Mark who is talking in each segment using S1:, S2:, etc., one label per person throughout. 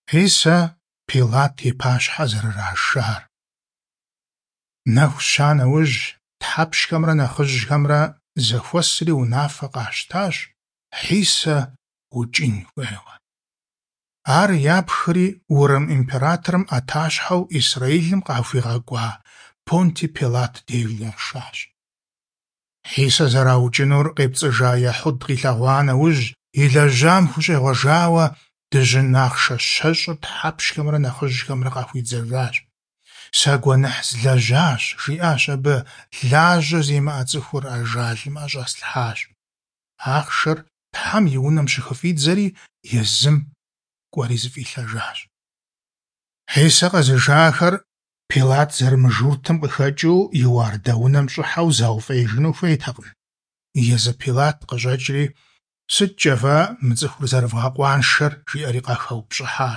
S1: Хисэ Пилат и пащхьэ зэрырашар. Нэху ща нэужь тхьэпшхэмрэ нэхъыжьхэмрэ зэхуэсри унафэ къащтащ Хисэ укӀын хуейуэ. Ар япхри Урым императорым Ӏэтащхьэу Исраилым къахуигъэкӀуа Понтий Пилат деж яшащ. Хисэ зэраукӀынур къепцӀыжа ехьуд къилъэгъуа нэужь, и лэжьам хущӀегъуэжауэ дыжьын ахъшэ щэщӀыр тхьэпшхэмрэ нэхъыжьхэмрэ къахуидзэжащ. «Сагуэныхь злэжьащ», – жиӀащ абы лажьэ зимыӀэ цӀыхур ажалым ӀэщӀэслъхьащ. Ахъшэр Тхьэм и унэм щыхыфӀидзэри, езым кӀуэри зыфӀилъэжащ. Хисэ къэзыжахэр Пилат зэрымыжуртым къыхэкӀыу Иуардэ унэм щӀыхьэу зауфӀеижыну хуейтэкъым. Езы Пилат къыщӀэкӀри «СыткӀэ фэ мы цӀыхур зэрывгъэкъуаншэр?» – жиӀэри къахэупщӀыхьащ.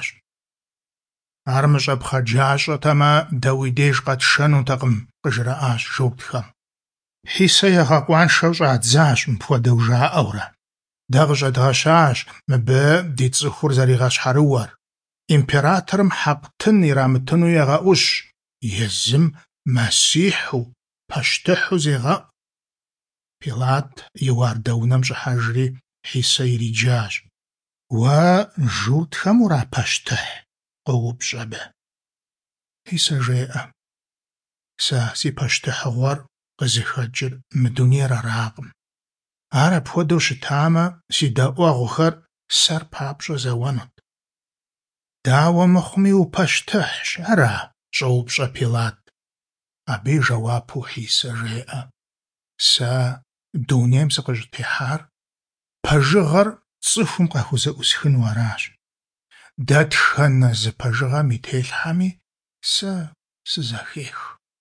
S1: «Ар мыщӀэ пхъэджащӀэтэмэ, дэ уи деж къэтшэнутэкъым», – къыжраӀащ жэудхэм. Хисэ егъэкъуаншэу щӀадзащ мыпхуэдэу жаӀэурэ. «Дэ къыщӀэдгъэщащ мыбы ди цӀыхур зэригъэщхьэрыуэр. Императорым хьэкътын ирамытыну егъэӀущ, езым Мэсихьу, пащтыхьу зегъэӀу». Пилат Иуардэ унэм щӀыхьэжри Хисэ ириджащ. «Уэ журтхэм урапащтыхь?» – къоупщӀ абы. Хисэ жеӀэ: «Сэ си пащтыхьыгъуэр къызыхэкӀыр мы дунейр аракъым. Ар апхуэдэу щытамэ, си дэӀуэгъухэр сэр папщӀэ зэуэнут». «Дауэ мыхъуми упащтыхьщ, ара?» – щӀоупщӀэ Пилат. Абы и жэуапу Хисэ жеӀэ: «Сэ дунейм сыкъыщытехьар пэжыгъэр цӀыхум къахузэӀусхыну аращ. Дэтхэнэ зы пэжыгъэм и телъхьэми сэ сызэхех».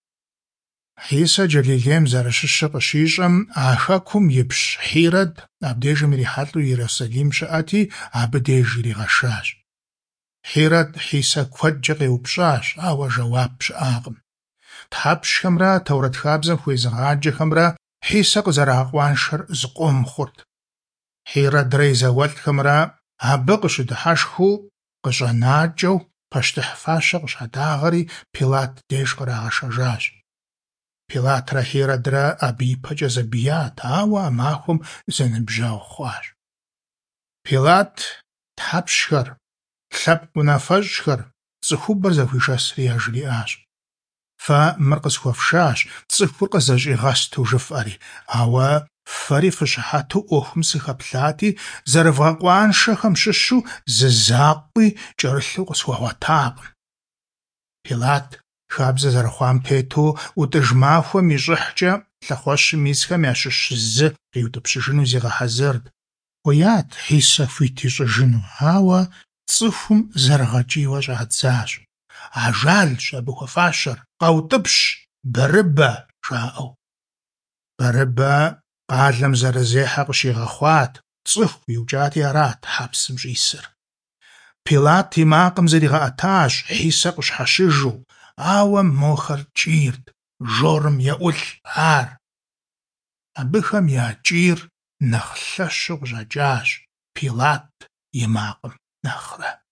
S1: Хисэ Джалилейм зэрыщыщу къыщищӀэм, а хэкум ипщ Хирод абдежым ирихьэлӀэу Иерусалим щыӀэти, абы деж иригъэшащ. Хирод Хисэ куэдкӀэ къеупщӀащ, ауэ жэуап щыӀакъым. Тхьэпщхэмрэ Тэурэт хабзэм хуезыгъаджэхэмрэ Хисэ къызэрагъэкъуаншэр зыкъом хъурт. Хиродрэ и зауэлӀхэмрэ абы къыщыдыхьэшхыу къыщӀэнакӀэу пащтыхь фащэ къыщадагъэри Пилат деж кърагъэшэжащ. Пилатрэ Хиродрэ абы ипэкӀэ зэбият, ауэ а махуэм зэныбжьэгъу хъуащ. Пилат тхьэпщхэр, лъэпкъ унафэщӀхэр, цӀыхубэр зэхуишэсри яжриӀащ: «Фэ мыр къысхуэфшащ, цӀыхур къызэщӀигъэсту жыфӀэри, ауэ фэри фыщыхьэту Ӏуэхум сыхэплъати, зэрывгъэкъуаншэхэм щыщу зы закъуи кӀэрылъу къысхуэгъуэтакъым». Пилат хабзэ зэрыхъуам тету ӀутӀыж махуэм и щӀыхькӀэ лъэхъуэщым исхэм ящыщ зы къиутӀыпщыжыну зигъэхьэзырт. Хуеят Хисэ хуит ищӀыжыну, ауэ цӀыхум зэрыгъэкӀийуэ щӀадзащ. Ажалщ абы хуэфащэр, къэутӀыпщ, Бэрыбэ жаӀэу. Бэрыбэ къалэм зэрызехьэ къыщигъэхъуат, цӀыху иукӀати арат хьэпсым щӀисыр. Пилат и макъым зригъэӀэтащ Хисэ къыщхьэщыжу, ауэ мохэр кӀийрт, жорым еӀулъ ар. Абыхэм я кӀийр нэхъ лъэщу къыщӀэкӀащ, Пилат и макъым нэхърэ.